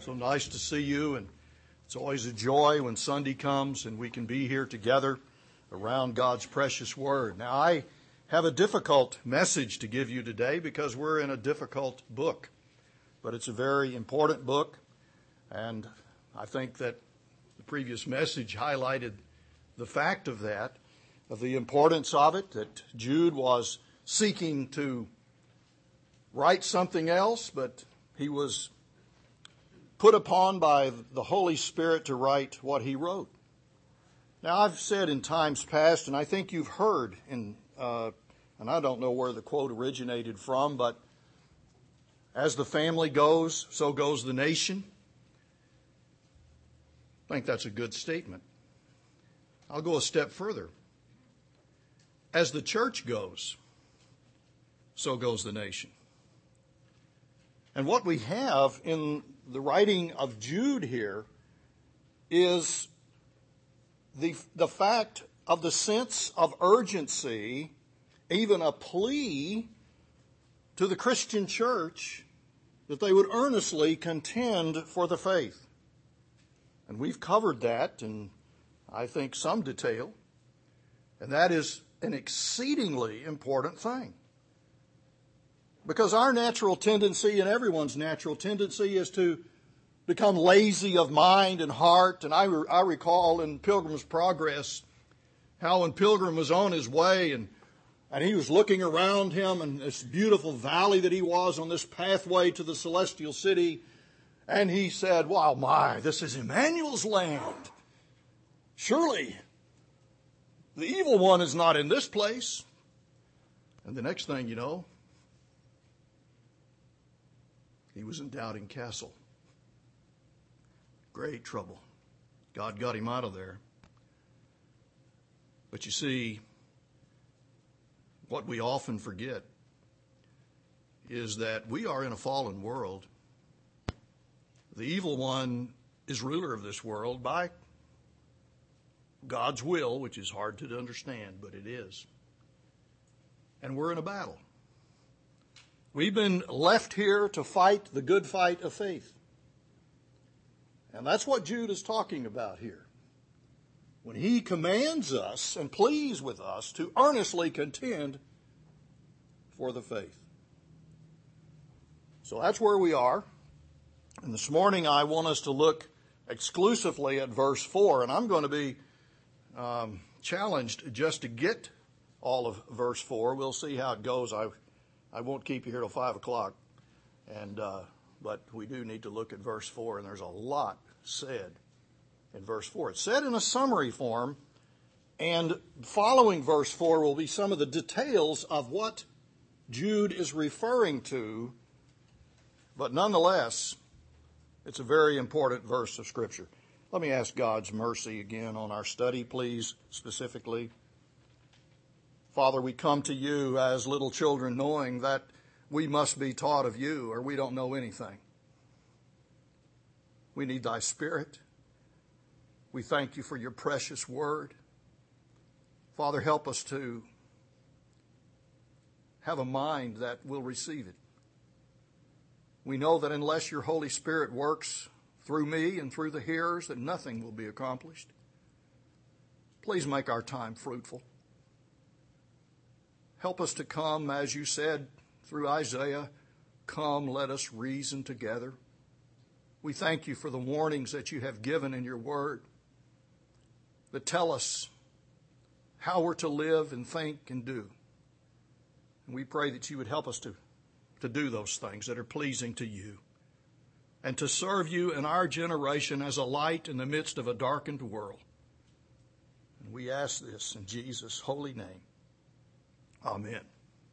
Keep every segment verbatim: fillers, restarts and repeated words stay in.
So nice to see you, and it's always a joy when Sunday comes and we can be here together around God's precious Word. Now, I have a difficult message to give you today because we're in a difficult book, but it's a very important book, and I think that the previous message highlighted the fact of that, of the importance of it, that Jude was seeking to write something else, but he was put upon by the Holy Spirit to write what he wrote. Now, I've said in times past, and I think you've heard, in, uh, and I don't know where the quote originated from, but as the family goes, so goes the nation. I think that's a good statement. I'll go a step further. As the church goes, so goes the nation. And what we have in the writing of Jude here is the, the fact of the sense of urgency, even a plea to the Christian church that they would earnestly contend for the faith. And we've covered that in, I think, some detail. And that is an exceedingly important thing. Because our natural tendency and everyone's natural tendency is to become lazy of mind and heart. And I, re- I recall in Pilgrim's Progress how when Pilgrim was on his way and, and he was looking around him and this beautiful valley that he was on this pathway to the celestial city. And he said, wow, my, this is Emmanuel's land. Surely the evil one is not in this place. And the next thing you know, he was in Doubting Castle. Great trouble. God got him out of there. But you see, what we often forget is that we are in a fallen world. The evil one is ruler of this world by God's will, which is hard to understand, but it is. And we're in a battle. We've been left here to fight the good fight of faith. And that's what Jude is talking about here. When he commands us and pleads with us to earnestly contend for the faith. So that's where we are. And this morning I want us to look exclusively at verse four. And I'm going to be um, challenged just to get all of verse four. We'll see how it goes. I I won't keep you here till five o'clock, and uh, but we do need to look at verse four, and there's a lot said in verse four. It's said in a summary form, and following verse four will be some of the details of what Jude is referring to, but nonetheless, it's a very important verse of Scripture. Let me ask God's mercy again on our study, please, specifically. Father, we come to you as little children knowing that we must be taught of you or we don't know anything. We need thy Spirit. We thank you for your precious word. Father, help us to have a mind that will receive it. We know that unless your Holy Spirit works through me and through the hearers, that nothing will be accomplished. Please make our time fruitful. Help us to come, as you said through Isaiah, come, let us reason together. We thank you for the warnings that you have given in your word that tell us how we're to live and think and do. And we pray that you would help us to, to do those things that are pleasing to you and to serve you in our generation as a light in the midst of a darkened world. And we ask this in Jesus' holy name. Amen.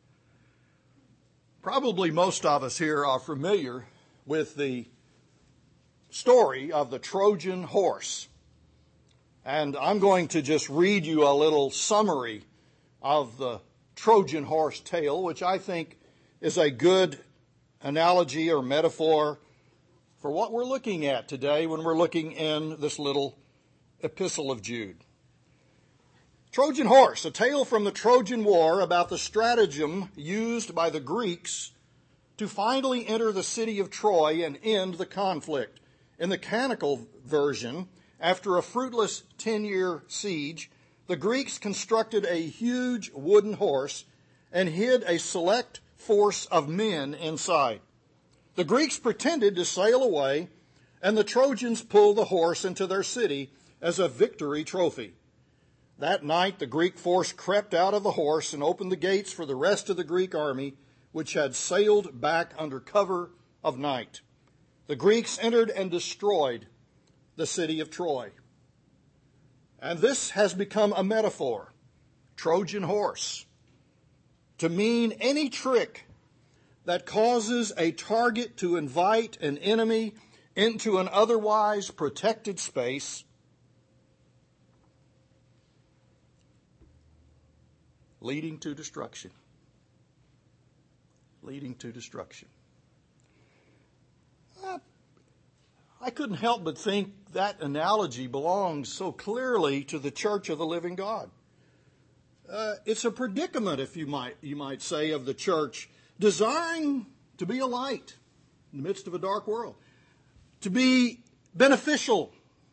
Probably most of us here are familiar with the story of the Trojan horse. And I'm going to just read you a little summary of the Trojan horse tale, which I think is a good analogy or metaphor for what we're looking at today when we're looking in this little epistle of Jude. Trojan horse, a tale from the Trojan War about the stratagem used by the Greeks to finally enter the city of Troy and end the conflict In the canonical version, after a fruitless ten-year siege, the Greeks constructed a huge wooden horse and hid a select force of men inside. The Greeks pretended to sail away, and the Trojans pulled the horse into their city as a victory trophy. That night, the Greek force crept out of the horse and opened the gates for the rest of the Greek army, which had sailed back under cover of night. The Greeks entered and destroyed the city of Troy. And this has become a metaphor, Trojan horse, to mean any trick that causes a target to invite an enemy into an otherwise protected space, leading to destruction. Leading to destruction. Uh, I couldn't help but think that analogy belongs so clearly to the church of the living God. Uh, it's a predicament, if you might, you might say, of the church, desiring to be a light in the midst of a dark world, to be beneficial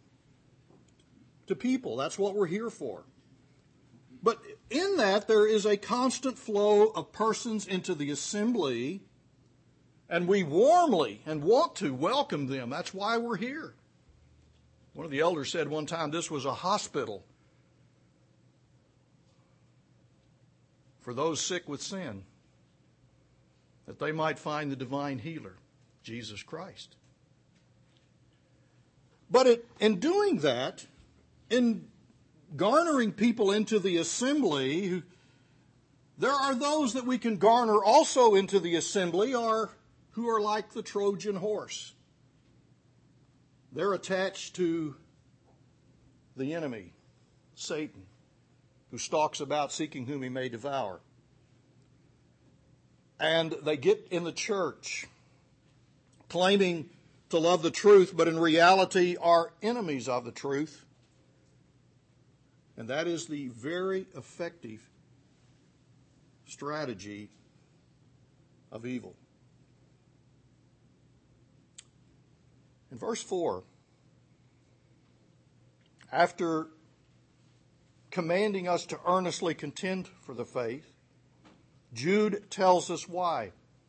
to people. That's what we're here for. But in that, there is a constant flow of persons into the assembly, and we warmly and want to welcome them. That's why we're here. One of the elders said one time this was a hospital for those sick with sin, that they might find the divine healer, Jesus Christ. But it, in doing that, in garnering people into the assembly, there are those that we can garner also into the assembly are, who are like the Trojan horse. They're attached to the enemy, Satan, who stalks about seeking whom he may devour. And they get in the church claiming to love the truth, but in reality are enemies of the truth. And that is the very effective strategy of evil. In verse four, after commanding us to earnestly contend for the faith, Jude tells us why.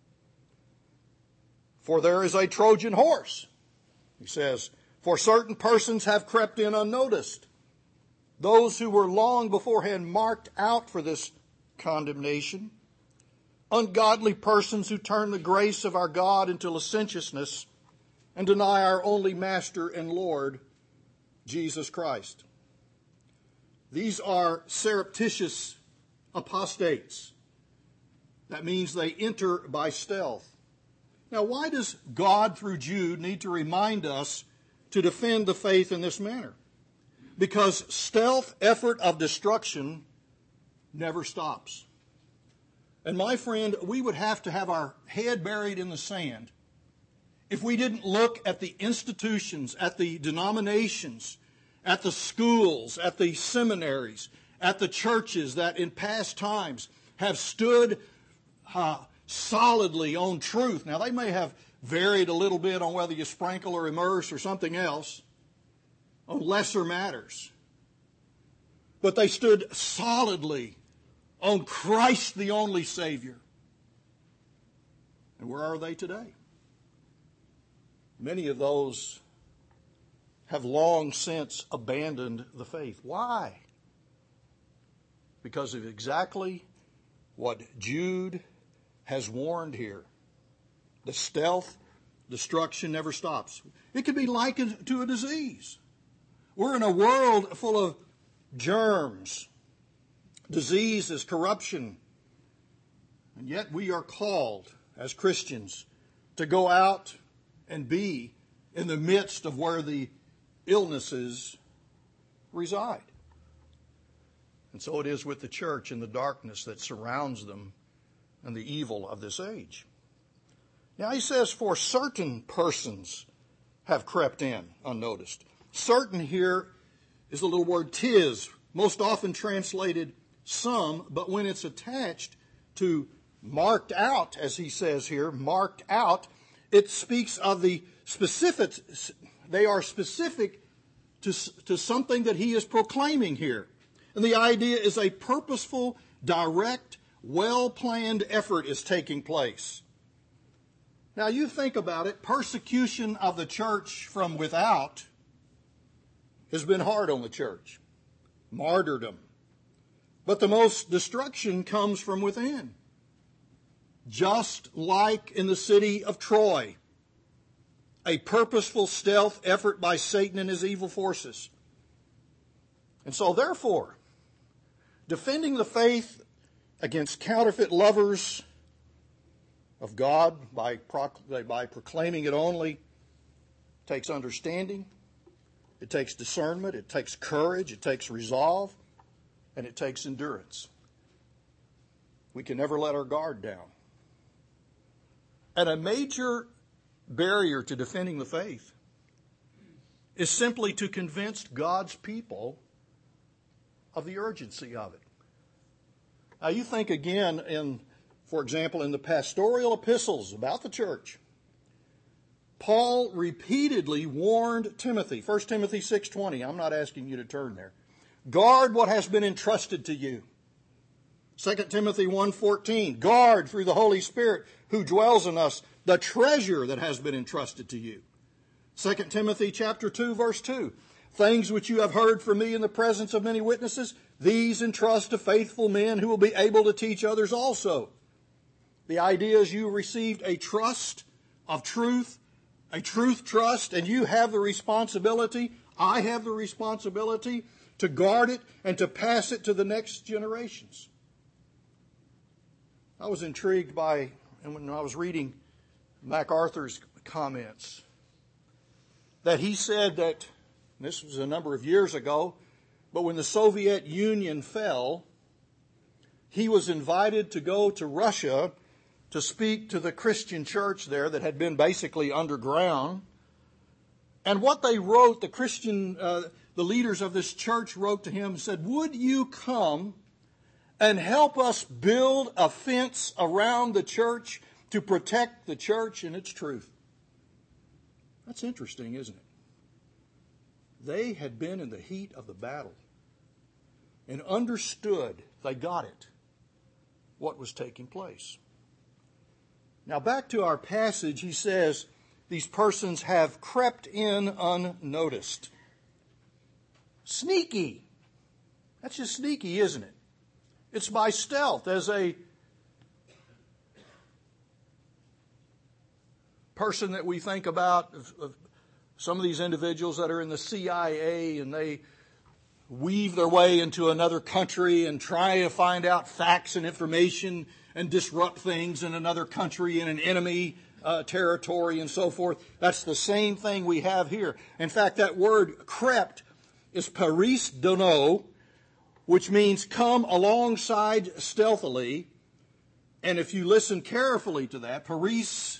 For there is a Trojan horse. He says, for certain persons have crept in unnoticed. Those who were long beforehand marked out for this condemnation. Ungodly persons who turn the grace of our God into licentiousness and deny our only Master and Lord, Jesus Christ. These are surreptitious apostates. That means they enter by stealth. Now, why does God, through Jude, need to remind us to defend the faith in this manner? Because stealth effort of destruction never stops. And my friend, we would have to have our head buried in the sand if we didn't look at the institutions, at the denominations, at the schools, at the seminaries, at the churches that in past times have stood uh, solidly on truth. Now, they may have varied a little bit on whether you sprinkle or immerse or something else, on lesser matters. But they stood solidly on Christ, the only Savior. And where are they today? Many of those have long since abandoned the faith. Why? Because of exactly what Jude has warned here. The stealth destruction never stops. It could be likened to a disease. We're in a world full of germs. Disease is corruption. And yet we are called as Christians to go out and be in the midst of where the illnesses reside. And so it is with the church in the darkness that surrounds them and the evil of this age. Now he says, for certain persons have crept in unnoticed. Certain here is the little word tis, most often translated some, but when it's attached to marked out, as he says here, marked out, it speaks of the specific, They are specific to, to something that he is proclaiming here. And the idea is a purposeful, direct, well-planned effort is taking place. Now you think about it, persecution of the church from without has been hard on the church. Martyrdom. But the most destruction comes from within. Just like in the city of Troy, a purposeful stealth effort by Satan and his evil forces. And so therefore, defending the faith against counterfeit lovers of God by, proc- by proclaiming it only takes understanding, it takes discernment, it takes courage, it takes resolve, and it takes endurance. We can never let our guard down. And a major barrier to defending the faith is simply to convince God's people of the urgency of it. Now you think again in, for example, in the pastoral epistles about the church, Paul repeatedly warned Timothy, First Timothy six twenty, I'm not asking you to turn there, guard what has been entrusted to you. Second Timothy one fourteen, guard through the Holy Spirit who dwells in us the treasure that has been entrusted to you. Second Timothy chapter two, verse two, things which you have heard from me in the presence of many witnesses, these entrust to faithful men who will be able to teach others also. The idea is you received a trust of truth, a truth trust, and you have the responsibility, I have the responsibility to guard it and to pass it to the next generations. I was intrigued by, and when I was reading MacArthur's comments, that he said that, this was a number of years ago, but when the Soviet Union fell, he was invited to go to Russia to speak to the Christian church there that had been basically underground. And what they wrote, the Christian, uh, the leaders of this church wrote to him and said, would you come and help us build a fence around the church to protect the church and its truth? That's interesting, isn't it? They had been in the heat of the battle and understood, they got it, what was taking place. Now back to our passage, he says, these persons have crept in unnoticed. Sneaky. That's just sneaky, isn't it? It's by stealth. As a person that we think about, of, of some of these individuals that are in the C I A and they weave their way into another country and try to find out facts and information and disrupt things in another country in an enemy uh, territory and so forth. That's the same thing we have here. In fact, that word crept is paris dono, which means come alongside stealthily. And if you listen carefully to that, paris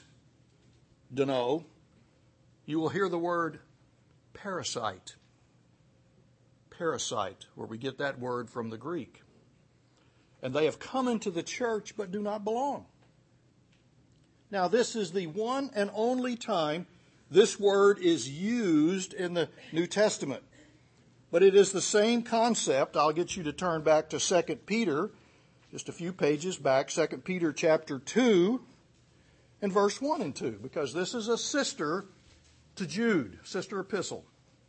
dono, you will hear the word parasite. Parasite, where we get that word from the Greek. And they have come into the church but do not belong. Now, this is the one and only time this word is used in the New Testament. But it is the same concept. I'll get you to turn back to Second Peter, just a few pages back, Second Peter chapter two and verse one and two, because this is a sister to Jude, sister epistle.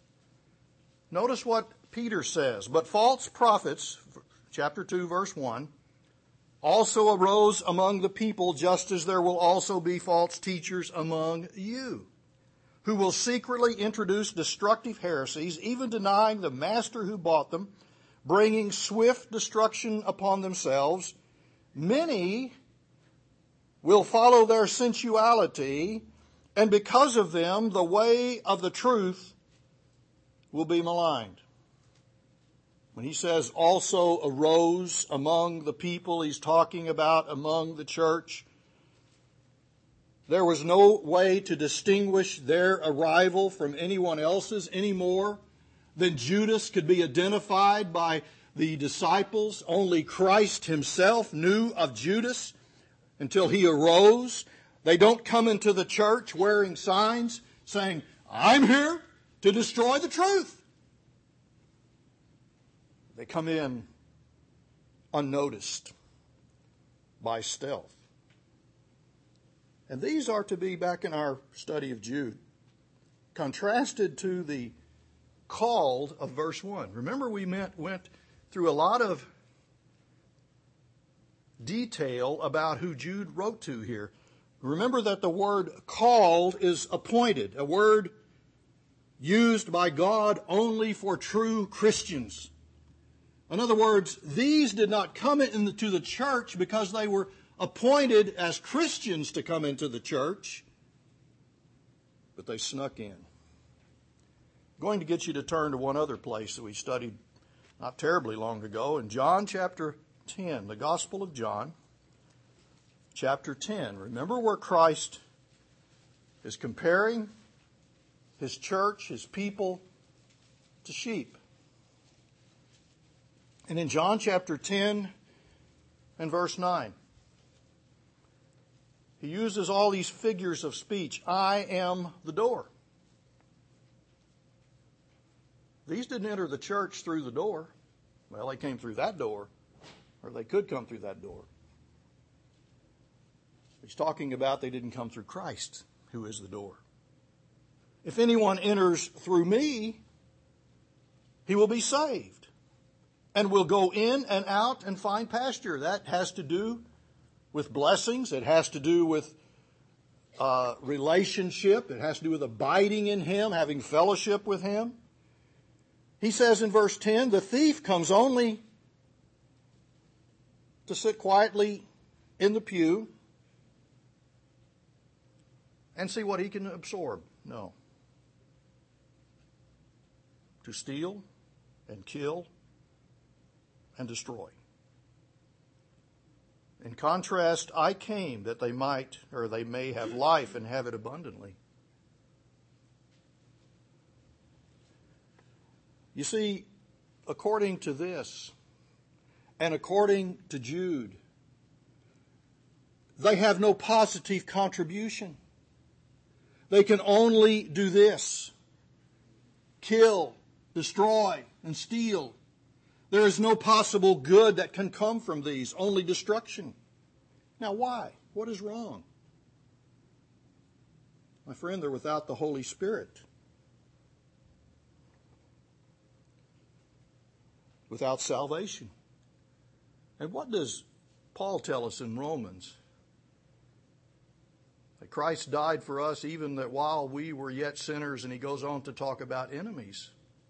Notice what Peter says, but false prophets, chapter two, verse one, also arose among the people, just as there will also be false teachers among you, who will secretly introduce destructive heresies, even denying the master who bought them, bringing swift destruction upon themselves. Many will follow their sensuality, and because of them, the way of the truth will be maligned. When he says also arose among the people, he's talking about among the church. There was no way to distinguish their arrival from anyone else's any more than Judas could be identified by the disciples. Only Christ himself knew of Judas until he arose. They don't come into the church wearing signs saying, I'm here to destroy the truth. They come in unnoticed, by stealth. And these are to be, back in our study of Jude, contrasted to the called of verse one. Remember, we met, went through a lot of detail about who Jude wrote to here. Remember that the word called is appointed, a word used by God only for true Christians. In other words, these did not come into the church because they were appointed as Christians to come into the church, but they snuck in. I'm going to get you to turn to one other place that we studied not terribly long ago, in John chapter ten, the Gospel of John, chapter ten. Remember where Christ is comparing his church, his people, to sheep. And in John chapter ten and verse nine, he uses all these figures of speech. I am the door. These didn't enter the church through the door. Well, they came through that door, or they could come through that door. He's talking about they didn't come through Christ, who is the door. If anyone enters through me, he will be saved and will go in and out and find pasture. That has to do with blessings. It has to do with uh, relationship. It has to do with abiding in him, having fellowship with him. He says in verse ten, the thief comes only to sit quietly in the pew and see what he can absorb. No. To steal and kill and destroy. In contrast, I came that they might, or they may have life and have it abundantly. You see, according to this, and according to Jude, they have no positive contribution. They can only do this: kill, destroy, and steal. There is no possible good that can come from these, only destruction. Now why? What is wrong? My friend, they're without the Holy Spirit. Without salvation. And what does Paul tell us in Romans? That Christ died for us even that while we were yet sinners, and he goes on to talk about enemies.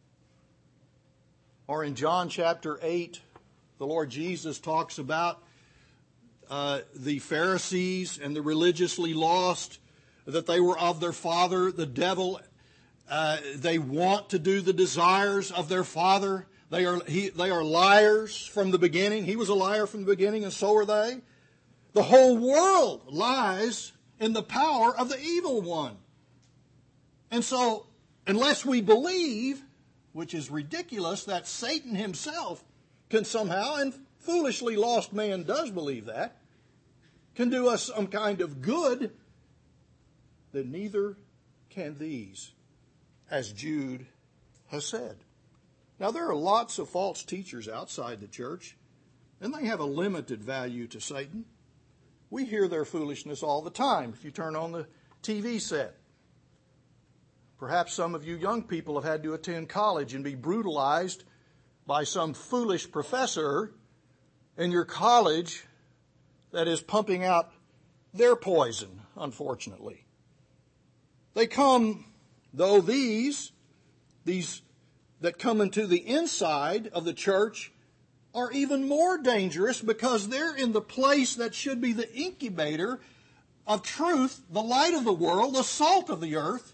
Or in John chapter eight, the Lord Jesus talks about uh, the Pharisees and the religiously lost, that they were of their father, the devil. Uh, they want to do the desires of their father. They are he, they are liars from the beginning. He was a liar from the beginning, and so are they. The whole world lies in the power of the evil one. And so, unless we believe, which is ridiculous, that Satan himself can somehow, and foolishly lost man does believe that, can do us some kind of good, then neither can these, as Jude has said. Now, there are lots of false teachers outside the church, and they have a limited value to Satan. We hear their foolishness all the time if you turn on the T V set. Perhaps some of you young people have had to attend college and be brutalized by some foolish professor in your college that is pumping out their poison, unfortunately. They come, though these, these that come into the inside of the church are even more dangerous because they're in the place that should be the incubator of truth, the light of the world, the salt of the earth.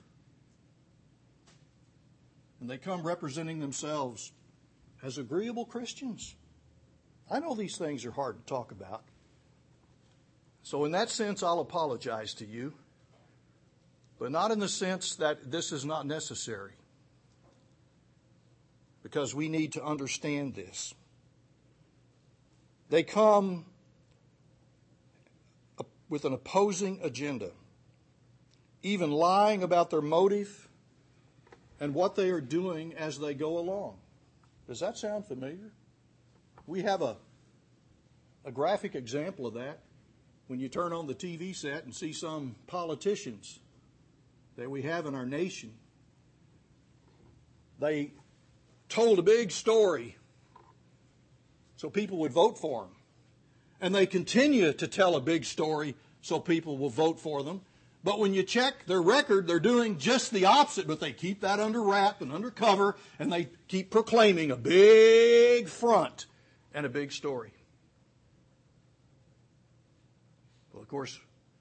And they come representing themselves as agreeable Christians. I know these things are hard to talk about. So in that sense, I'll apologize to you, but not in the sense that this is not necessary. Because we need to understand this. They come with an opposing agenda, even lying about their motive and what they are doing as they go along. Does that sound familiar? We have a, a graphic example of that when you turn on the T V set and see some politicians that we have in our nation. They told a big story so people would vote for them. And they continue to tell a big story so people will vote for them. But when you check their record, they're doing just the opposite, but they keep that under wrap and under cover, and they keep proclaiming a big front and a big story. Well, of course,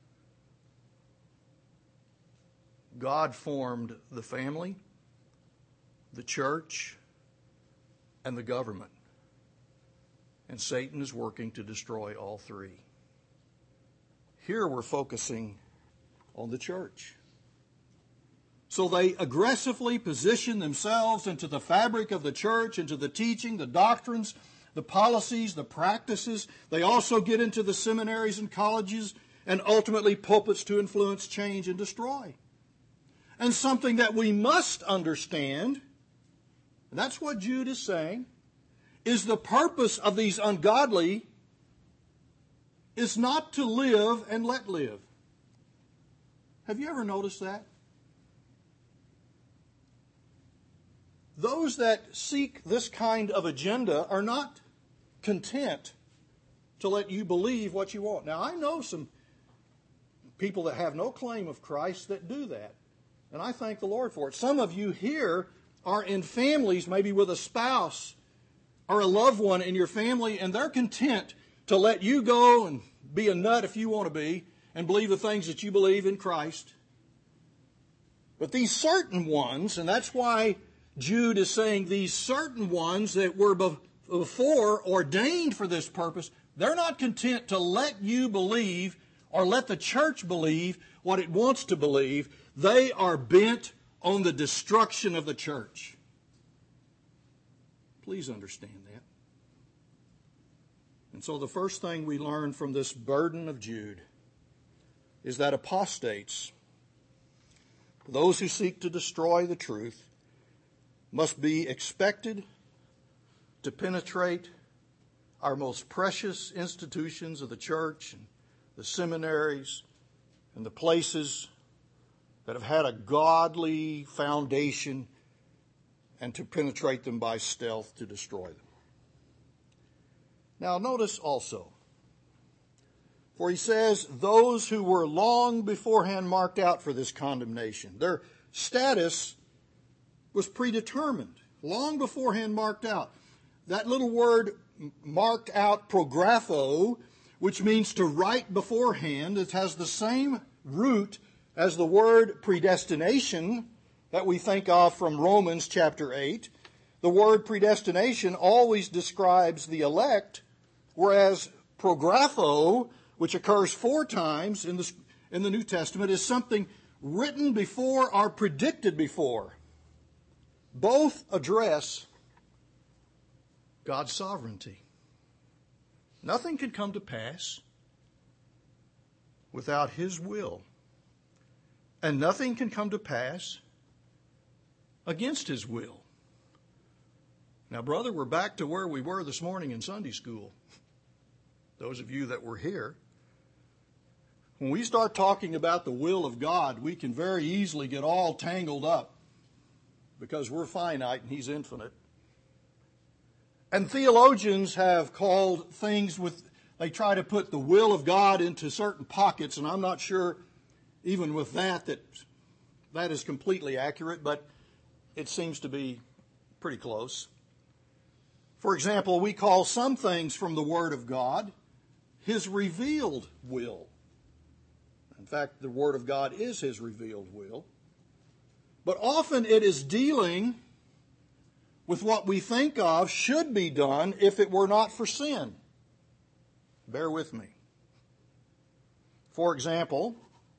God formed the family, the church, and the government. And Satan is working to destroy all three. Here we're focusing on the church. So they aggressively position themselves into the fabric of the church, into the teaching, the doctrines, the policies, the practices. They also get into the seminaries and colleges and ultimately pulpits to influence, change, and destroy. And something that we must understand, and that's what Jude is saying, is the purpose of these ungodly is not to live and let live. Have you ever noticed that? Those that seek this kind of agenda are not content to let you believe what you want. Now, I know some people that have no claim of Christ that do that, and I thank the Lord for it. Some of you here are in families, maybe with a spouse or a loved one in your family, and they're content to let you go and be a nut if you want to be and believe the things that you believe in Christ. But these certain ones, and that's why Jude is saying these certain ones that were before ordained for this purpose, they're not content to let you believe or let the church believe what it wants to believe. They are bent on the destruction of the church. Please understand that. And so the first thing we learn from this burden of Jude is that apostates, those who seek to destroy the truth, must be expected to penetrate our most precious institutions of the church and the seminaries and the places that have had a godly foundation, and to penetrate them by stealth to destroy them. Now notice also, for he says, those who were long beforehand marked out for this condemnation. Their status was predetermined, long beforehand marked out. That little word marked out, prographo, which means to write beforehand, it has the same root as the word predestination that we think of from Romans chapter eight. The word predestination always describes the elect, whereas prographo, which occurs four times in the, in the New Testament, is something written before or predicted before. Both address God's sovereignty. Nothing can come to pass without His will. And nothing can come to pass against His will. Now, brother, we're back to where we were this morning in Sunday school. Those of you that were here. When we start talking about the will of God, we can very easily get all tangled up because we're finite and He's infinite. And theologians have called things with, they try to put the will of God into certain pockets, and I'm not sure even with that that that is completely accurate, but it seems to be pretty close. For example, we call some things from the Word of God His revealed will. In fact, the Word of God is His revealed will. But often it is dealing with what we think of should be done if it were not for sin. Bear with me. For example,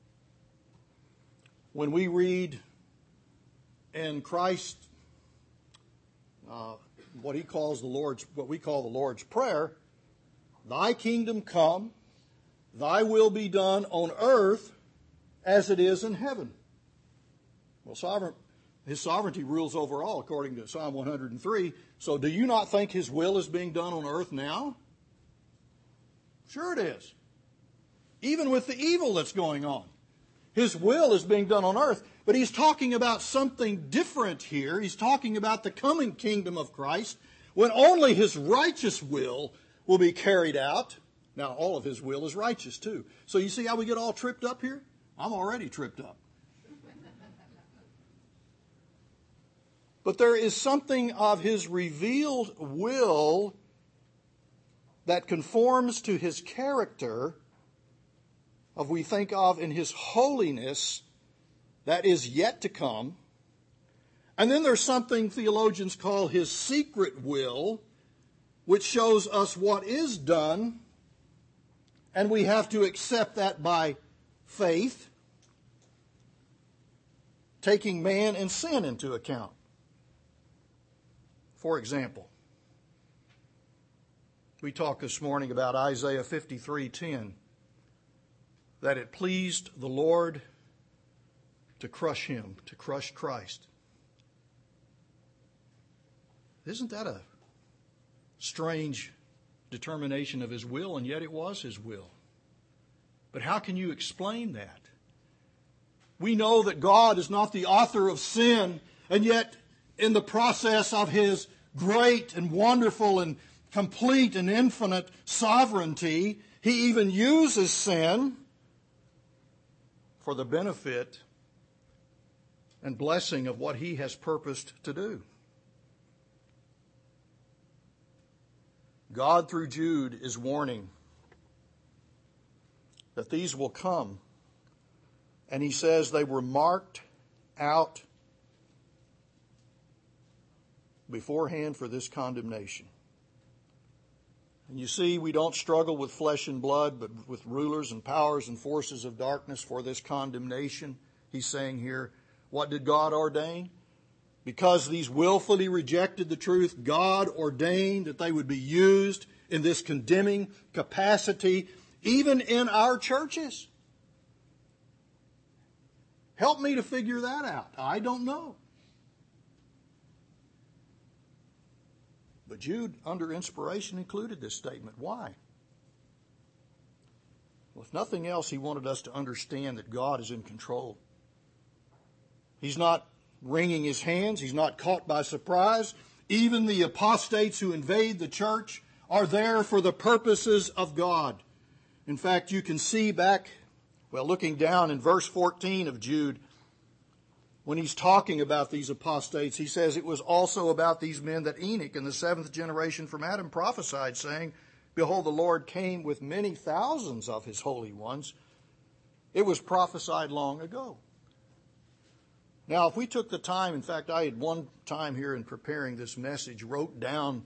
when we read in Christ uh, what He calls the Lord's, what we call the Lord's Prayer, Thy kingdom come, Thy will be done on earth as it is in heaven. Well, sovereign, His sovereignty rules over all, according to Psalm one hundred three. So do you not think His will is being done on earth now? Sure it is. Even with the evil that's going on. His will is being done on earth. But He's talking about something different here. He's talking about the coming kingdom of Christ, when only His righteous will will be carried out. Now, all of His will is righteous, too. So you see how we get all tripped up here? I'm already tripped up. But there is something of His revealed will that conforms to His character, of we think of in His holiness, that is yet to come. And then there's something theologians call His secret will, which shows us what is done, and we have to accept that by faith, taking man and sin into account. For example, we talked this morning about Isaiah fifty-three ten, that it pleased the Lord to crush Him, to crush Christ. Isn't that a strange determination of His will? And yet it was His will. But how can you explain that? We know that God is not the author of sin, and yet in the process of His great and wonderful and complete and infinite sovereignty, He even uses sin for the benefit and blessing of what He has purposed to do. God, through Jude, is warning that these will come. And he says they were marked out beforehand for this condemnation. And you see, we don't struggle with flesh and blood, but with rulers and powers and forces of darkness for this condemnation. He's saying here, what did God ordain? Because these willfully rejected the truth, God ordained that they would be used in this condemning capacity, even in our churches. Help me to figure that out. I don't know. But Jude, under inspiration, included this statement. Why? Well, if nothing else, he wanted us to understand that God is in control. He's not wringing his hands. He's not caught by surprise. Even the apostates who invade the church are there for the purposes of God. In fact, you can see back, well, looking down in verse fourteen of Jude, when he's talking about these apostates, he says, it was also about these men that Enoch in the seventh generation from Adam prophesied, saying, behold, the Lord came with many thousands of his holy ones. It was prophesied long ago. Now, if we took the time, in fact, I had one time here in preparing this message, wrote down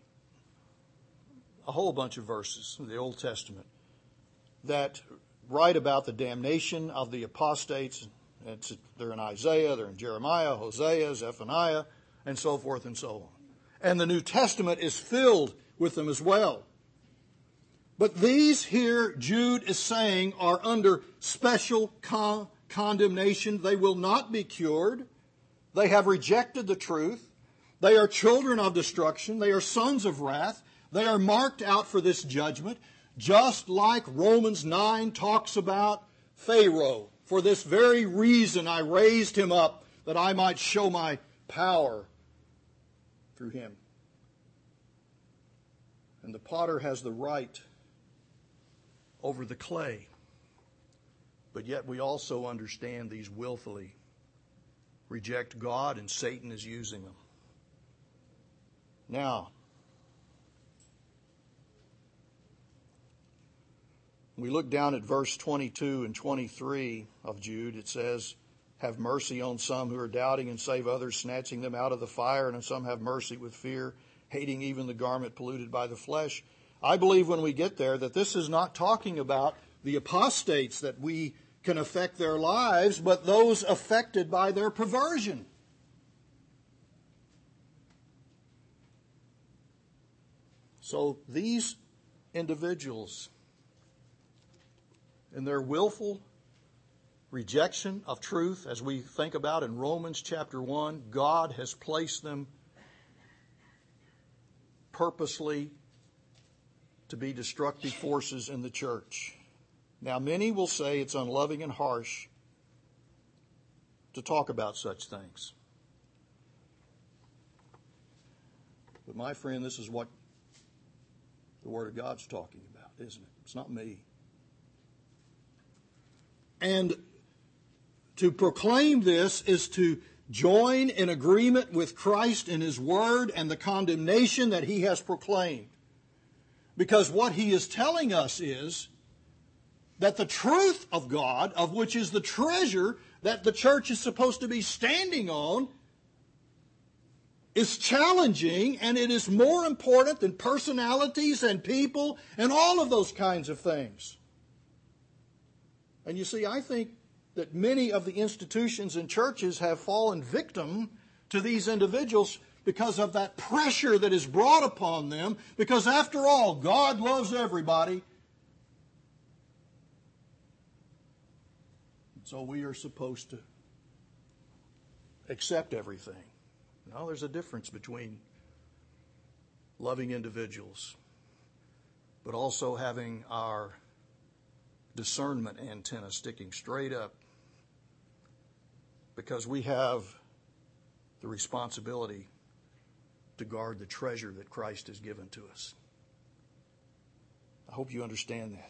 a whole bunch of verses in the Old Testament that write about the damnation of the apostates. It's, they're in Isaiah, they're in Jeremiah, Hosea, Zephaniah, and so forth and so on. And the New Testament is filled with them as well. But these here, Jude is saying, are under special con- condemnation. They will not be cured. They have rejected the truth. They are children of destruction. They are sons of wrath. They are marked out for this judgment, just like Romans nine talks about Pharaoh. For this very reason I raised him up, that I might show my power through him. And the potter has the right over the clay. But yet we also understand these willfully reject God, and Satan is using them. Now, we look down at verse twenty-two and twenty-three of Jude. It says, have mercy on some who are doubting, and save others, snatching them out of the fire. And on some have mercy with fear, hating even the garment polluted by the flesh. I believe when we get there that this is not talking about the apostates that we can affect their lives, but those affected by their perversion. So these individuals, in their willful rejection of truth, as we think about in Romans chapter one, God has placed them purposely to be destructive forces in the church. Now, many will say it's unloving and harsh to talk about such things. But my friend, this is what the Word of God's talking about, isn't it? It's not me. And to proclaim this is to join in agreement with Christ in His Word and the condemnation that He has proclaimed. Because what He is telling us is that the truth of God, of which is the treasure that the church is supposed to be standing on, is challenging, and it is more important than personalities and people and all of those kinds of things. And you see, I think that many of the institutions and churches have fallen victim to these individuals because of that pressure that is brought upon them, because after all, God loves everybody. So we are supposed to accept everything. No, there's a difference between loving individuals, but also having our discernment antenna sticking straight up, because we have the responsibility to guard the treasure that Christ has given to us. I hope you understand that.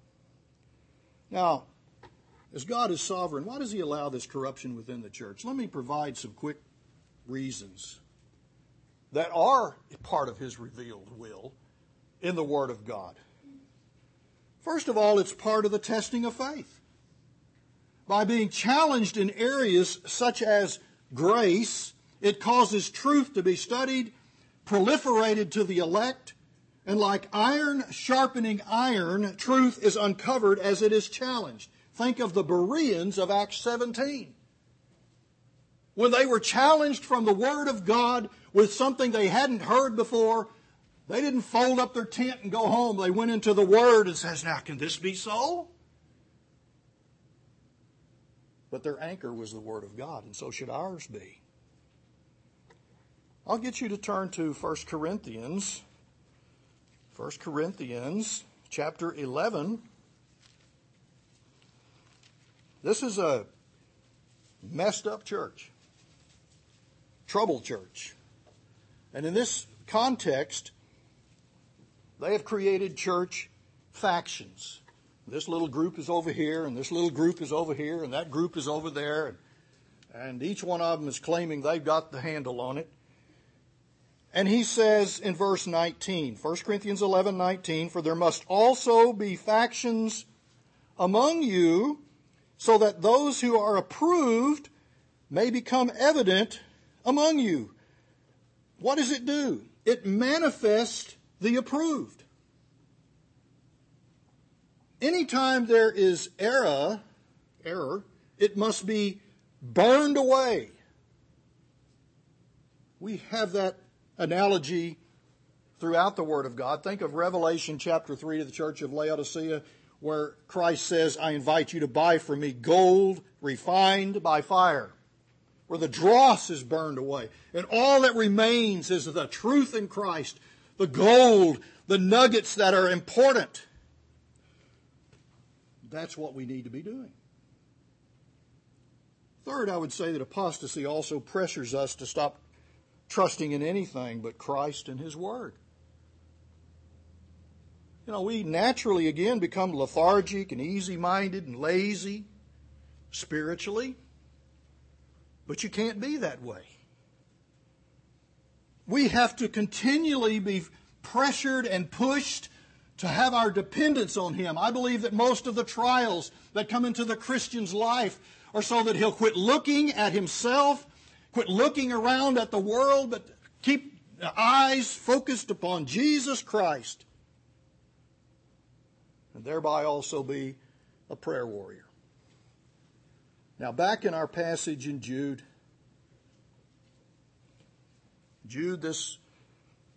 Now, as God is sovereign, why does He allow this corruption within the church? Let me provide some quick reasons that are part of His revealed will in the Word of God. First of all, it's part of the testing of faith. By being challenged in areas such as grace, it causes truth to be studied, proliferated to the elect, and like iron sharpening iron, truth is uncovered as it is challenged. Think of the Bereans of Acts seventeen. When they were challenged from the Word of God with something they hadn't heard before, they didn't fold up their tent and go home. They went into the Word and says, now, can this be so? But their anchor was the Word of God, and so should ours be. I'll get you to turn to First Corinthians. First Corinthians chapter eleven. This is a messed up church. Troubled church. And in this context, they have created church factions. This little group is over here, and this little group is over here, and that group is over there. And, and each one of them is claiming they've got the handle on it. And he says in verse nineteen, First Corinthians eleven nineteen, for there must also be factions among you, so that those who are approved may become evident among you. What does it do? It manifests the approved. Anytime there is error, error, it must be burned away. We have that analogy throughout the Word of God. Think of Revelation chapter three to the church of Laodicea, where Christ says, I invite you to buy from me gold refined by fire, where the dross is burned away. And all that remains is the truth in Christ, the gold, the nuggets that are important. That's what we need to be doing. Third, I would say that apostasy also pressures us to stop trusting in anything but Christ and His Word. You know, we naturally, again, become lethargic and easy-minded and lazy spiritually. But you can't be that way. We have to continually be pressured and pushed to have our dependence on Him. I believe that most of the trials that come into the Christian's life are so that he'll quit looking at himself, quit looking around at the world, but keep the eyes focused upon Jesus Christ. And thereby also be a prayer warrior. Now back in our passage in Jude. Jude, this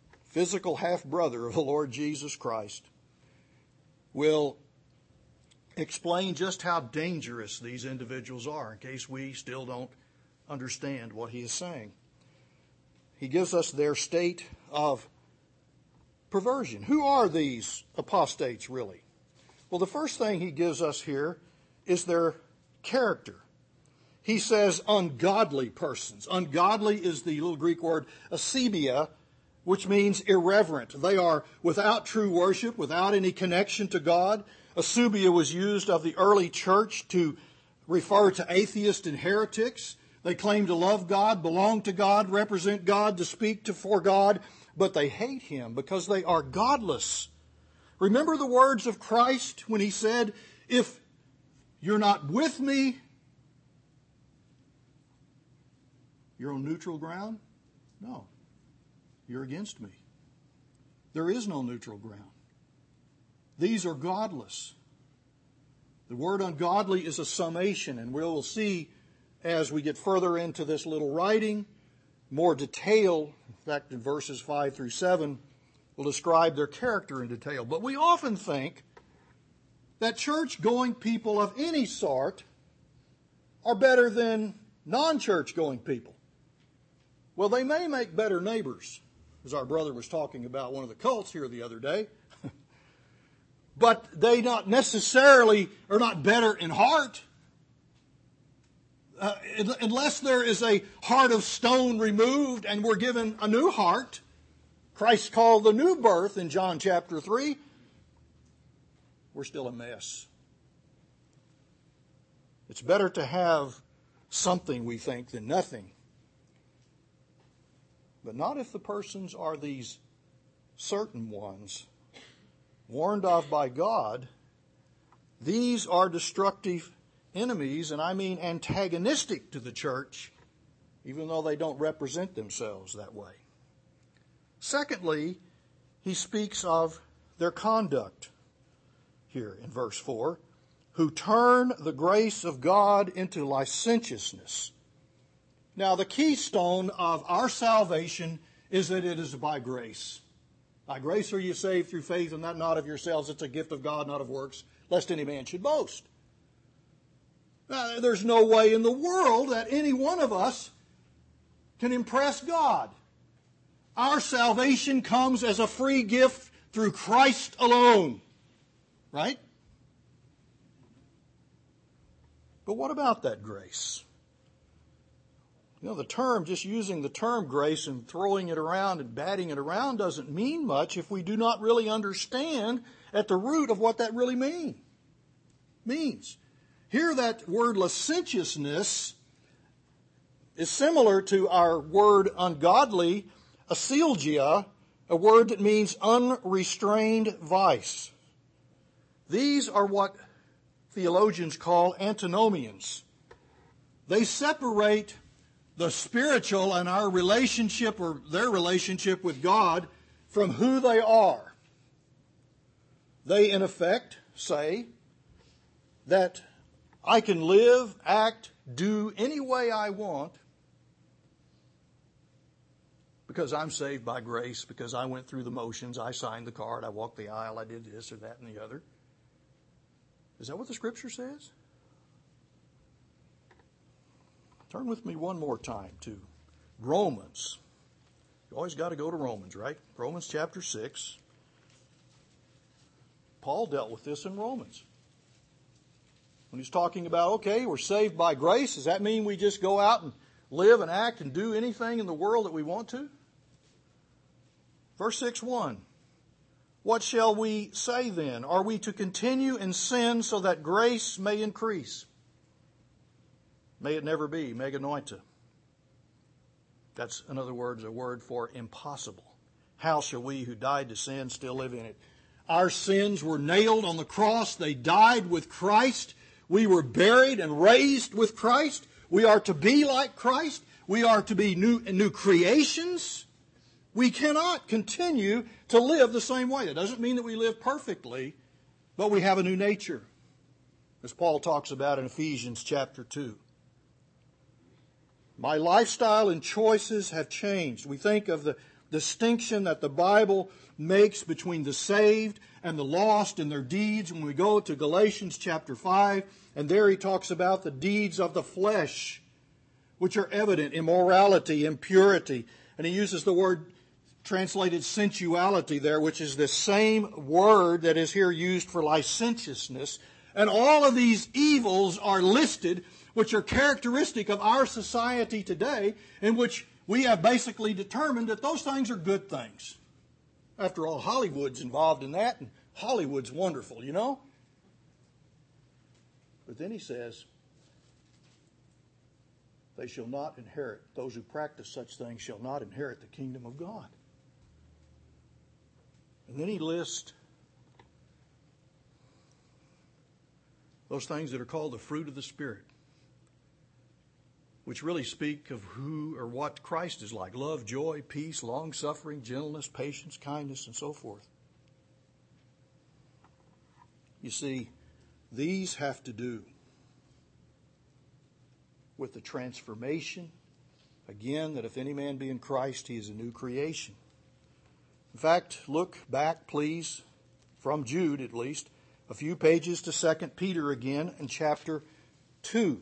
physical half-brother of the Lord Jesus Christ, will explain just how dangerous these individuals are, in case we still don't understand what he is saying. He gives us their state of perversion. Who are these apostates really? Well, the first thing he gives us here is their character. He says ungodly persons. Ungodly is the little Greek word asebia, which means irreverent. They are without true worship, without any connection to God. Asebia was used of the early church to refer to atheists and heretics. They claim to love God, belong to God, represent God, to speak to for God, but they hate Him because they are godless. Remember the words of Christ when He said, if you're not with me, you're on neutral ground? No. You're against me. There is no neutral ground. These are godless. The word ungodly is a summation, and we'll see as we get further into this little writing, more detail, in fact in verses five through seven, will describe their character in detail. But we often think that church-going people of any sort are better than non-church-going people. Well, they may make better neighbors, as our brother was talking about one of the cults here the other day. But they not necessarily are not better in heart. Uh, unless there is a heart of stone removed and we're given a new heart, Christ called the new birth in John chapter three, we're still a mess. It's better to have something, we think, than nothing. But not if the persons are these certain ones, warned of by God. These are destructive enemies, and I mean antagonistic to the church, even though they don't represent themselves that way. Secondly, he speaks of their conduct here in verse four, who turn the grace of God into licentiousness. Now, the keystone of our salvation is that it is by grace. By grace are you saved through faith, and that not of yourselves. It's a gift of God, not of works, lest any man should boast. Now, there's no way in the world that any one of us can impress God. Our salvation comes as a free gift through Christ alone. Right? But what about that grace? You know, the term, just using the term grace and throwing it around and batting it around doesn't mean much if we do not really understand at the root of what that really mean, means. Here that word licentiousness is similar to our word ungodly, asilgia, a word that means unrestrained vice. These are what theologians call antinomians. They separate the spiritual and our relationship or their relationship with God from who they are. They, in effect, say that I can live, act, do any way I want because I'm saved by grace, because I went through the motions, I signed the card, I walked the aisle, I did this or that and the other. Is that what the Scripture says? Turn with me one more time to Romans. You always got to go to Romans, right? Romans chapter six. Paul dealt with this in Romans. When he's talking about, okay, we're saved by grace, does that mean we just go out and live and act and do anything in the world that we want to? Verse six one. What shall we say then? Are we to continue in sin so that grace may increase? May it never be, meganoita. That's, in other words, a word for impossible. How shall we who died to sin still live in it? Our sins were nailed on the cross. They died with Christ. We were buried and raised with Christ. We are to be like Christ. We are to be new, new creations. We cannot continue to live the same way. It doesn't mean that we live perfectly, but we have a new nature, as Paul talks about in Ephesians chapter two. My lifestyle and choices have changed. We think of the distinction that the Bible makes between the saved and the lost in their deeds. When we go to Galatians chapter five, and there he talks about the deeds of the flesh, which are evident: immorality, impurity. And he uses the word translated sensuality there, which is the same word that is here used for licentiousness. And all of these evils are listed, which are characteristic of our society today, in which we have basically determined that those things are good things. After all, Hollywood's involved in that, and Hollywood's wonderful, you know? But then he says, they shall not inherit, those who practice such things shall not inherit the kingdom of God. And then he lists those things that are called the fruit of the Spirit, which really speak of who or what Christ is like: love, joy, peace, long-suffering, gentleness, patience, kindness, and so forth. You see, these have to do with the transformation, again, that if any man be in Christ, he is a new creation. In fact, look back, please, from Jude at least, a few pages to Second Peter again in chapter two.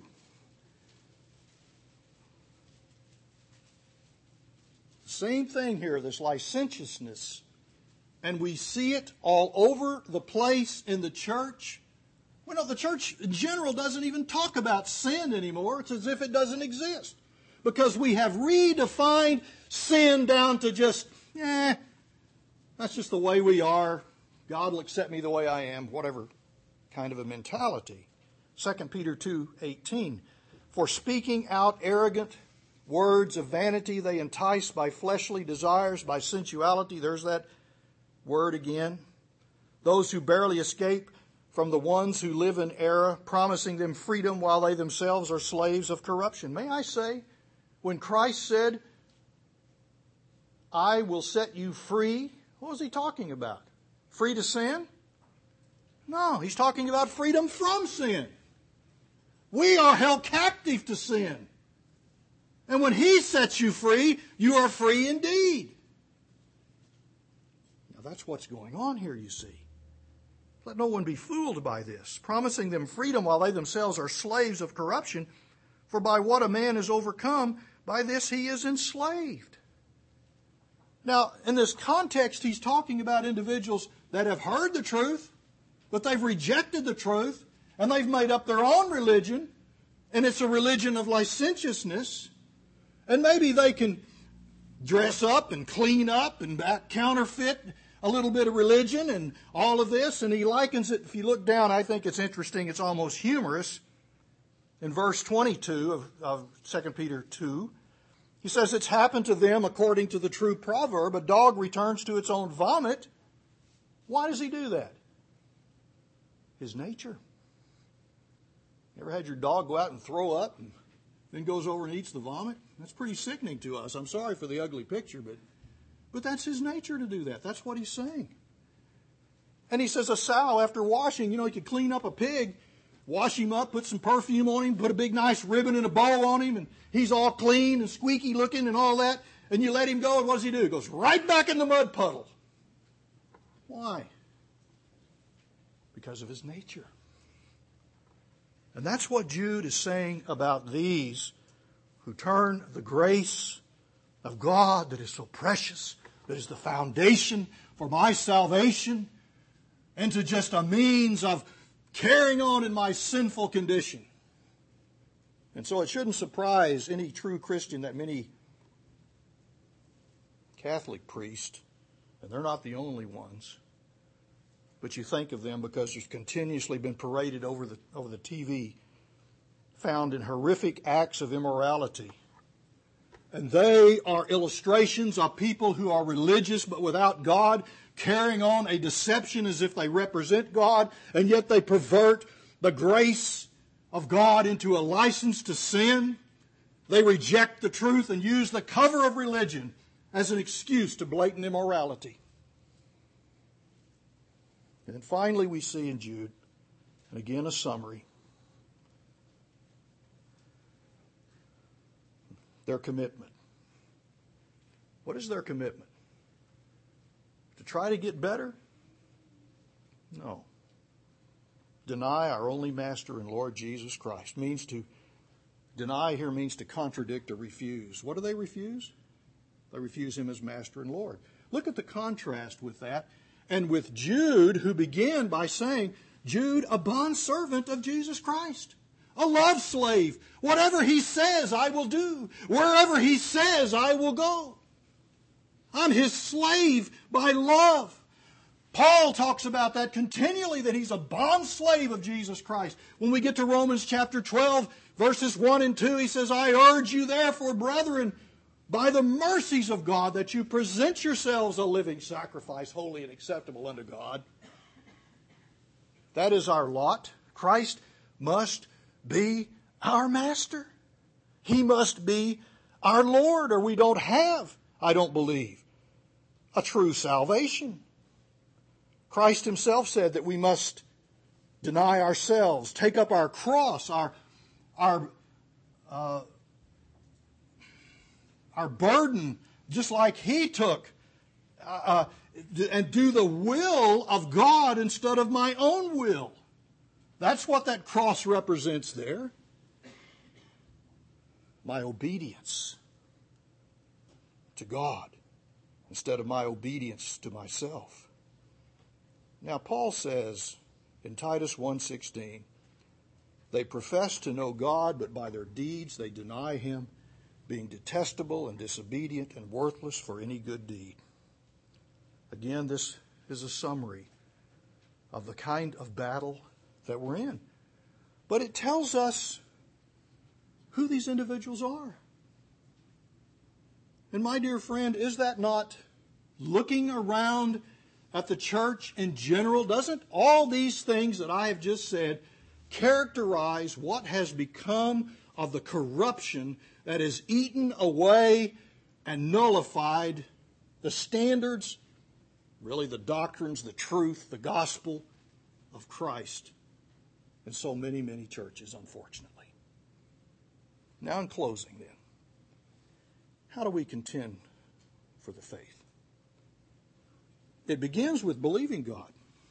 Same thing here, this licentiousness. And we see it all over the place in the church. Well, no, the church in general doesn't even talk about sin anymore. It's as if it doesn't exist. Because we have redefined sin down to just, eh, that's just the way we are. God will accept me the way I am, whatever kind of a mentality. Second Peter two eighteen. For speaking out arrogant words of vanity, they entice by fleshly desires, by sensuality. There's that word again. Those who barely escape from the ones who live in error, promising them freedom while they themselves are slaves of corruption. May I say, when Christ said, I will set you free, what was he talking about? Free to sin? No, he's talking about freedom from sin. We are held captive to sin. And when he sets you free, you are free indeed. Now that's what's going on here, you see. Let no one be fooled by this, promising them freedom while they themselves are slaves of corruption. For by what a man is overcome, by this he is enslaved. Now, in this context, he's talking about individuals that have heard the truth, but they've rejected the truth, and they've made up their own religion, and it's a religion of licentiousness. And maybe they can dress up and clean up and counterfeit a little bit of religion and all of this. And he likens it, if you look down, I think it's interesting, it's almost humorous. In verse twenty-two of, of Second Peter two, he says, it's happened to them according to the true proverb, a dog returns to its own vomit. Why does he do that? His nature. You ever had your dog go out and throw up and then goes over and eats the vomit? That's pretty sickening to us. I'm sorry for the ugly picture, but, but that's his nature to do that. That's what he's saying. And he says a sow, after washing, you know, you could clean up a pig, wash him up, put some perfume on him, put a big nice ribbon and a bow on him, and he's all clean and squeaky looking and all that, and you let him go, and what does he do? He goes right back in the mud puddle. Why? Because of his nature. And that's what Jude is saying about these who turn the grace of God that is so precious, that is the foundation for my salvation, into just a means of carrying on in my sinful condition. And so it shouldn't surprise any true Christian that many Catholic priests, and they're not the only ones, but you think of them because it's continuously been paraded over the over the T V, found in horrific acts of immorality. And they are illustrations of people who are religious but without God, carrying on a deception as if they represent God, and yet they pervert the grace of God into a license to sin. They reject the truth and use the cover of religion as an excuse to blatant immorality. And then finally we see in Jude, and again a summary, their commitment. What is their commitment? to try to get better? No. Deny our only Master and Lord Jesus Christ means to deny here means to contradict or refuse. What do they refuse? They refuse Him as Master and Lord. Look at the contrast with that and with Jude, who began by saying, Jude, a bondservant of Jesus Christ, a love slave. Whatever He says, I will do. Wherever He says, I will go. I'm His slave by love. Paul talks about that continually, that he's a bondslave of Jesus Christ. When we get to Romans chapter twelve, verses one and two, he says, I urge you therefore, brethren, by the mercies of God, that you present yourselves a living sacrifice, holy and acceptable unto God. That is our lot. Christ must be our Master. He must be our Lord, or we don't have, I don't believe, a true salvation. Christ Himself said that we must deny ourselves, take up our cross, our, our, uh, our burden, just like He took, uh, and do the will of God instead of my own will. That's what that cross represents there. My obedience to God instead of my obedience to myself. Now, Paul says in Titus one sixteen, they profess to know God, but by their deeds they deny Him, being detestable and disobedient and worthless for any good deed. Again, this is a summary of the kind of battle that we're in. But it tells us who these individuals are. And my dear friend, is that not looking around at the church in general? Doesn't all these things that I have just said characterize what has become of the corruption that has eaten away and nullified the standards, really the doctrines, the truth, the gospel of Christ in so many, many churches, unfortunately? Now, in closing then, how do we contend for the faith? It begins with believing God.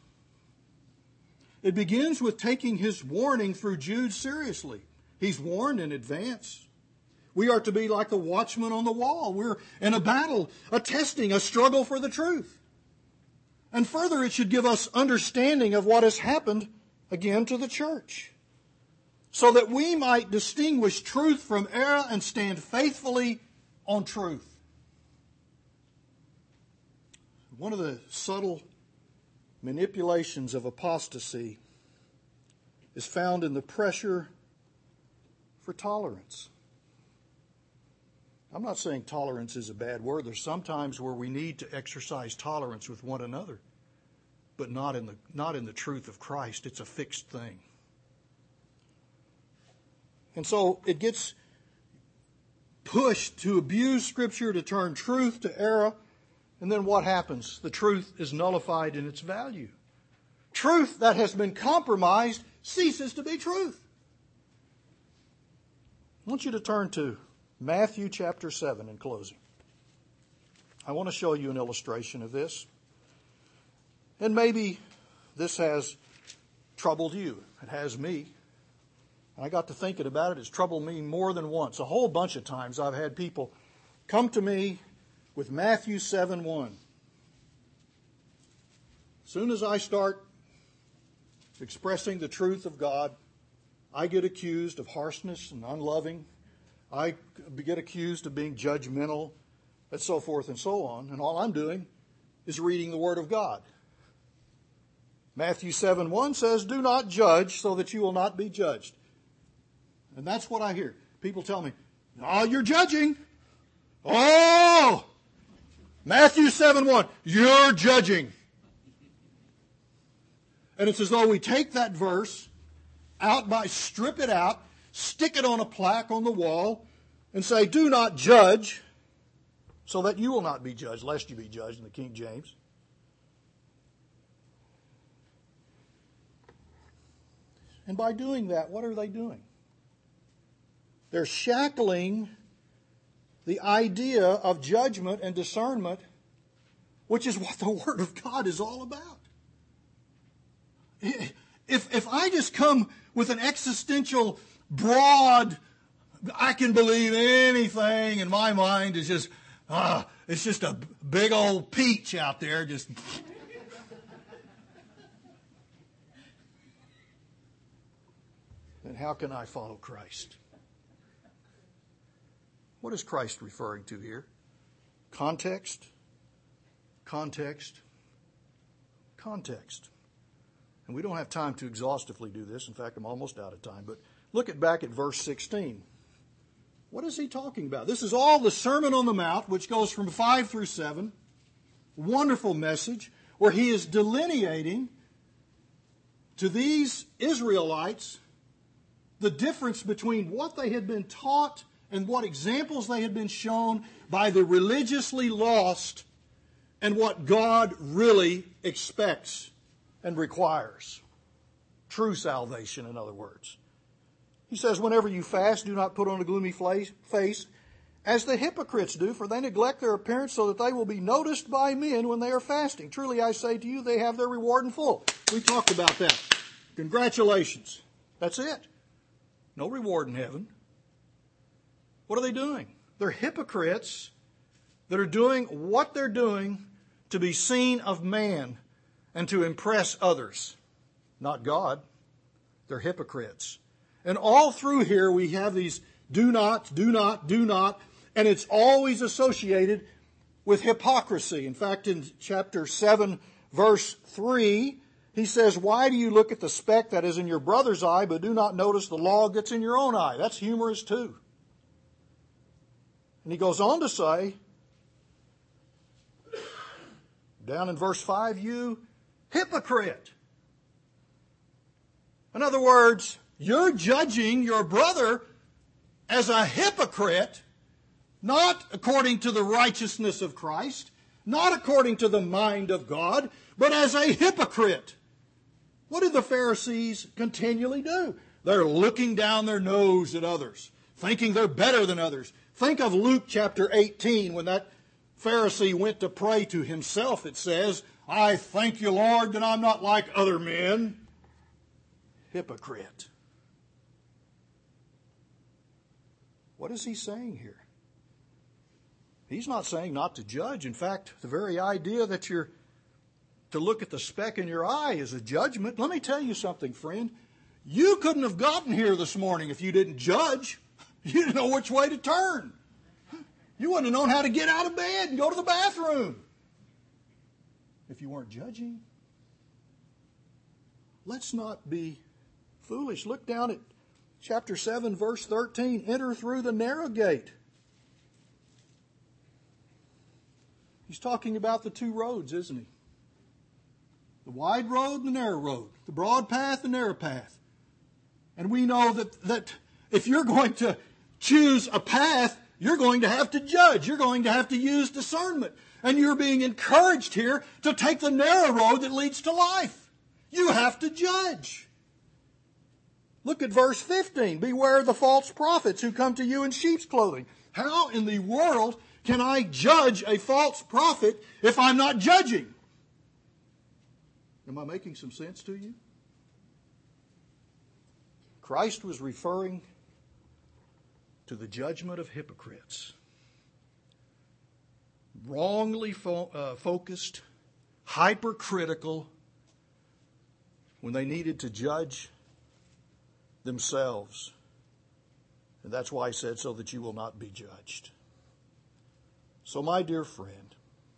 It begins with taking His warning through Jude seriously. He's warned in advance. We are to be like the watchman on the wall. We're in a battle, a testing, a struggle for the truth. And further, it should give us understanding of what has happened again to the church, so that we might distinguish truth from error and stand faithfully on truth. One of the subtle manipulations of apostasy is found in the pressure for tolerance. I'm not saying tolerance is a bad word. There's some times where we need to exercise tolerance with one another, but not in the, not in the truth of Christ. It's a fixed thing. And so it gets pushed to abuse Scripture, to turn truth to error. And then what happens? The truth is nullified in its value. Truth that has been compromised ceases to be truth. I want you to turn to Matthew chapter seven in closing. I want to show you an illustration of this. And maybe this has troubled you. It has me. I got to thinking about it. It's troubled me more than once. A whole bunch of times I've had people come to me with Matthew seven one. As soon as I start expressing the truth of God, I get accused of harshness and unloving. I get accused of being judgmental, and so forth and so on. And all I'm doing is reading the Word of God. Matthew seven one says, do not judge so that you will not be judged. And that's what I hear. People tell me, oh, you're judging. Oh, Matthew seven one, you're judging. And it's as though we take that verse out by, strip it out, stick it on a plaque on the wall, and say, do not judge, so that you will not be judged, lest you be judged in the King James. And by doing that, what are they doing? They're shackling the idea of judgment and discernment which is what the Word of God is all about. If, if I just come with an existential, broad, I can believe anything, and my mind is just, ah, it's just a big old peach out there, just... then how can I follow Christ? What is Christ referring to here? Context, context, context. And we don't have time to exhaustively do this. In fact, I'm almost out of time. But look at back at verse sixteen. What is he talking about? This is all the Sermon on the Mount, which goes from five through seven. Wonderful message where he is delineating to these Israelites the difference between what they had been taught and what examples they had been shown by the religiously lost and what God really expects and requires. True salvation, in other words. He says, whenever you fast, do not put on a gloomy face, as the hypocrites do, for they neglect their appearance so that they will be noticed by men when they are fasting. Truly I say to you, they have their reward in full. We talked about that. Congratulations. That's it. No reward in heaven. What are they doing? They're hypocrites that are doing what they're doing to be seen of man and to impress others, not God. They're hypocrites. And all through here we have these do not, do not, do not, and it's always associated with hypocrisy. In fact, in chapter seven, verse three, he says, why do you look at the speck that is in your brother's eye, but do not notice the log that's in your own eye? That's humorous too. And he goes on to say, down in verse five, you hypocrite. In other words, you're judging your brother as a hypocrite, not according to the righteousness of Christ, not according to the mind of God, but as a hypocrite. What do the Pharisees continually do? They're looking down their nose at others, thinking they're better than others. Think of Luke chapter eighteen when that Pharisee went to pray to himself. It says, I thank you, Lord, that I'm not like other men. Hypocrite. What is he saying here? He's not saying not to judge. In fact, the very idea that you're to look at the speck in your eye is a judgment. Let me tell you something, friend. You couldn't have gotten here this morning if you didn't judge. You didn't know which way to turn. You wouldn't have known how to get out of bed and go to the bathroom if you weren't judging. Let's not be foolish. Look down at chapter seven, verse thirteen. Enter through the narrow gate. He's talking about the two roads, isn't he? The wide road and the narrow road. The broad path and the narrow path. And we know that, that if you're going to choose a path, you're going to have to judge. You're going to have to use discernment. And you're being encouraged here to take the narrow road that leads to life. You have to judge. Look at verse fifteen. Beware of the false prophets who come to you in sheep's clothing. How in the world can I judge a false prophet if I'm not judging? Am I making some sense to you? Christ was referring to the judgment of hypocrites. Wrongly fo- uh, focused, hypercritical, when they needed to judge themselves. And that's why he said, so that you will not be judged. So, my dear friend,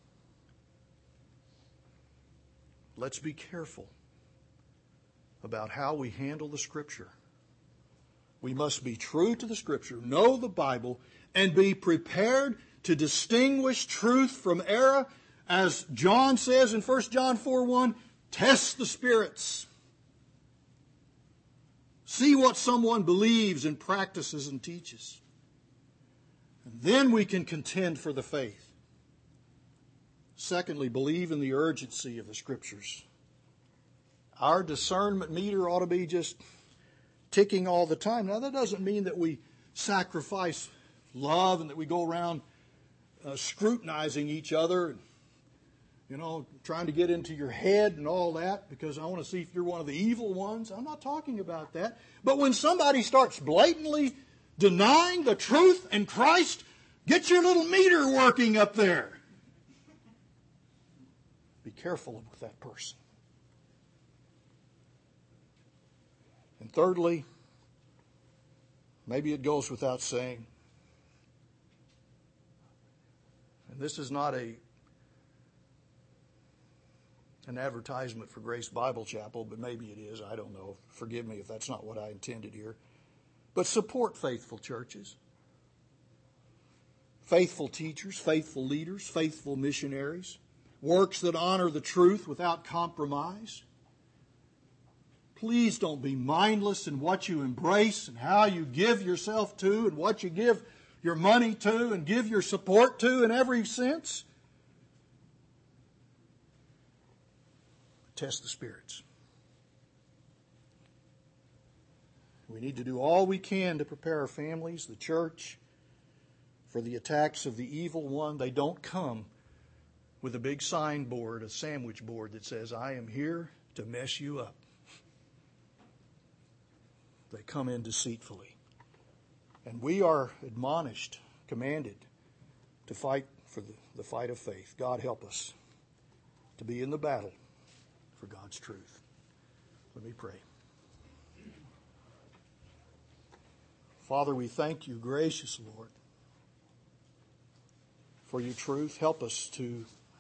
let's be careful about how we handle the Scripture. We must be true to the Scripture, know the Bible, and be prepared to distinguish truth from error. As John says in First John four one, test the spirits. See what someone believes and practices and teaches. And then we can contend for the faith. Secondly, believe in the urgency of the Scriptures. Our discernment meter ought to be just ticking all the time. Now, that doesn't mean that we sacrifice love and that we go around uh, scrutinizing each other and you know, trying to get into your head and all that because I want to see if you're one of the evil ones. I'm not talking about that. But when somebody starts blatantly denying the truth and Christ, get your little meter working up there. Be careful with that person. And thirdly, maybe it goes without saying, and this is not a an advertisement for Grace Bible Chapel, but maybe it is. I don't know. Forgive me if that's not what I intended here. But support faithful churches, faithful teachers, faithful leaders, faithful missionaries, works that honor the truth without compromise. Please don't be mindless in what you embrace and how you give yourself to and what you give your money to and give your support to in every sense. Test the spirits. We need to do all we can to prepare our families, the church, for the attacks of the evil one. They don't come with a big signboard, a sandwich board that says, I am here to mess you up. They come in deceitfully. And we are admonished, commanded to fight for the, the fight of faith. God help us to be in the battle for God's truth. Let me pray. Father, we thank you, gracious Lord, for your truth. Help us to,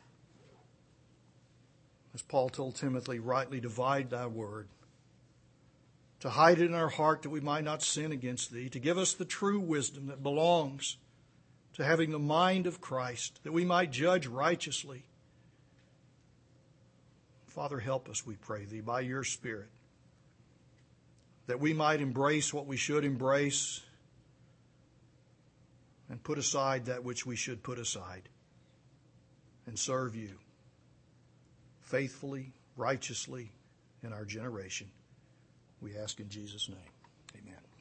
as Paul told Timothy, rightly divide thy word, to hide it in our heart that we might not sin against thee, to give us the true wisdom that belongs to having the mind of Christ, that we might judge righteously. Father, help us, we pray thee, by your Spirit, that we might embrace what we should embrace and put aside that which we should put aside and serve you faithfully, righteously in our generation. We ask in Jesus' name. Amen.